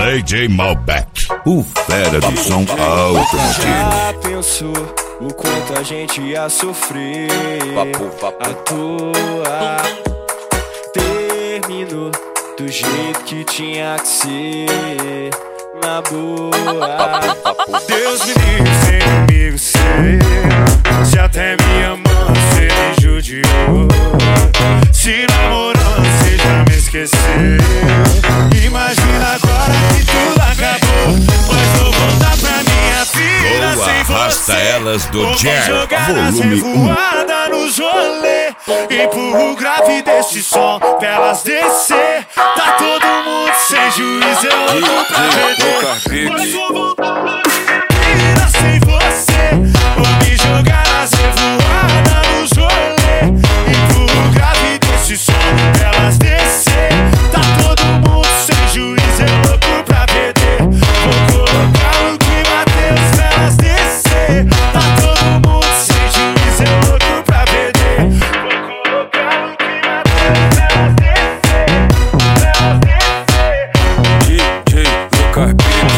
DJ Malbec, o fera do som automotivo. Já pensou o quanto a gente ia sofrer? À toa terminou do jeito que tinha que ser. Na boa, Deus me livre ser inimigo seu. Se até minha mãe cê me judiou, se namorando cê já me esqueceu. Imagina agora que tudo acabou, mas vou voltar pra minha vida Boa, sem arrasta você. elas do Vou Jer, jogar nas volume 1. revoadas nos rolê, empurro o grave desse som pra elas descer. Tá todo mundo sem juízo, eu louco pra perder. Mas vou voltar pra minha vida sem você. Vou me jogar nas revoadas nos rolê, empurro o grave desse som pra elas descer. Tá todo mundo sem juízo, eu louco pra perder. Vou colocar no clima Deus pra elas descer. Tá todo mundo sem juízo, eu louco pra perder. Vou colocar no clima Deus pra elas descer. Pra elas descer. DJ Lucas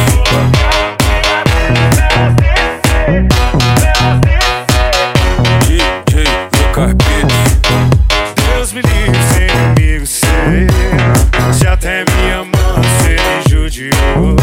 Deus me livre ser inimigo seu. Se até minha mãe cê me judiou,